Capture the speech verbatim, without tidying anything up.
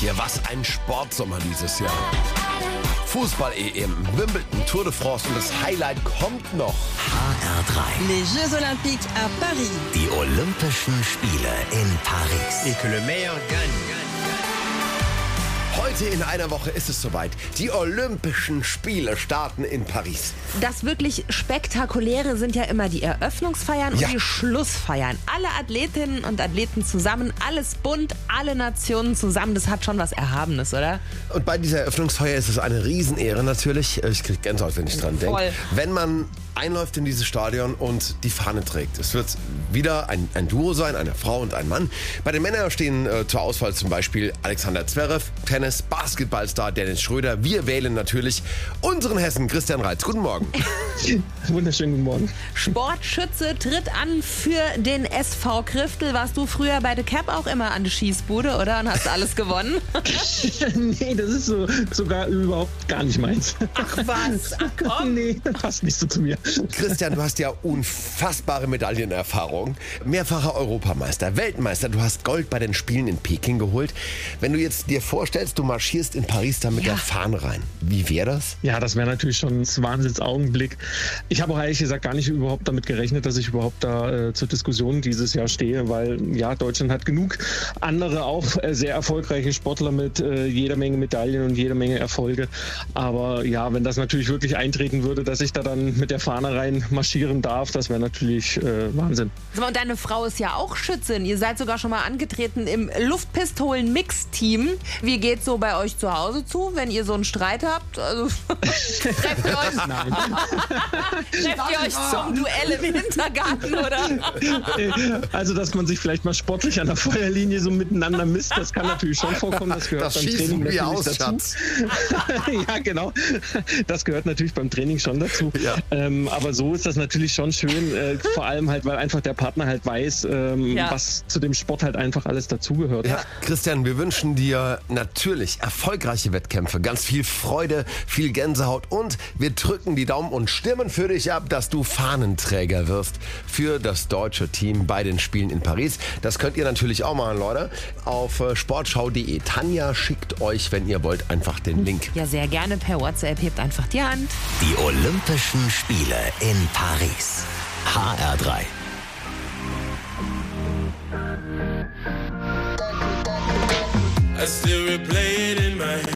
hier, was ein Sportsommer dieses Jahr. Fußball-E M, Wimbledon, Tour de France und das Highlight kommt noch. H R drei. Les Jeux Olympiques à Paris. Die Olympischen Spiele in Paris. Et que le meilleur gagne. Heute in einer Woche ist es soweit. Die Olympischen Spiele starten in Paris. Das wirklich Spektakuläre sind ja immer die Eröffnungsfeiern Ja. und die Schlussfeiern. Alle Athletinnen und Athleten zusammen, alles bunt, alle Nationen zusammen. Das hat schon was Erhabenes, oder? Und bei dieser Eröffnungsfeier ist es eine Riesenehre natürlich. Ich kriege Gänsehaut, wenn ich dran denke. Voll. Wenn man einläuft in dieses Stadion und die Fahne trägt. Es wird wieder ein, ein Duo sein, eine Frau und ein Mann. Bei den Männern stehen äh, zur Auswahl zum Beispiel Alexander Zverev, Tennis, Basketballstar Dennis Schröder. Wir wählen natürlich unseren Hessen Christian Reitz. Guten Morgen. Wunderschönen guten Morgen. Sportschütze tritt an für den S V Kriftel. Warst du früher bei The Cap auch immer an der Schießbude, oder? Und hast alles gewonnen? Nee, das ist so sogar überhaupt gar nicht meins. Ach was, ach komm. Nee, passt nicht so zu mir. Christian, du hast ja unfassbare Medaillenerfahrung. Mehrfacher Europameister, Weltmeister. Du hast Gold bei den Spielen in Peking geholt. Wenn du jetzt dir vorstellst, du marschierst in Paris da mit Ja. der Fahne rein. Wie wäre das? Ja, das wäre natürlich schon ein Wahnsinnsaugenblick. Ich habe auch ehrlich gesagt gar nicht überhaupt damit gerechnet, dass ich überhaupt da äh, zur Diskussion dieses Jahr stehe, weil ja, Deutschland hat genug andere auch äh, sehr erfolgreiche Sportler mit äh, jeder Menge Medaillen und jeder Menge Erfolge. Aber ja, wenn das natürlich wirklich eintreten würde, dass ich da dann mit der Fahne rein marschieren darf, das wäre natürlich äh, Wahnsinn. Sag mal, und deine Frau ist ja auch Schützin. Ihr seid sogar schon mal angetreten im Luftpistolen-Mix-Team. Wie geht's so bei euch zu Hause zu, wenn ihr so einen Streit habt? Also, trefft ihr euch, Nein. trefft ihr euch zum Duell im Hintergarten, oder? Also, dass man sich vielleicht mal sportlich an der Feuerlinie so miteinander misst, das kann natürlich schon vorkommen. Das gehört Das beim schießen Training wir natürlich aus, dazu. Schatz. Ja, genau. Das gehört natürlich beim Training schon dazu. Ja. Ähm, aber so ist das natürlich schon schön, äh, vor allem halt, weil einfach der Partner halt weiß, ähm, Ja. was zu dem Sport halt einfach alles dazugehört. Ja, Christian, wir wünschen dir natürlich erfolgreiche Wettkämpfe, ganz viel Freude, viel Gänsehaut und wir drücken die Daumen und stimmen für dich ab, dass du Fahnenträger wirst für das deutsche Team bei den Spielen in Paris. Das könnt ihr natürlich auch machen, Leute, auf äh, sportschau punkt de. Tanja schickt euch, wenn ihr wollt, einfach den Link. Ja, sehr gerne per WhatsApp. Hebt einfach die Hand. Die Olympischen Spiele in Paris. H R drei. I still replay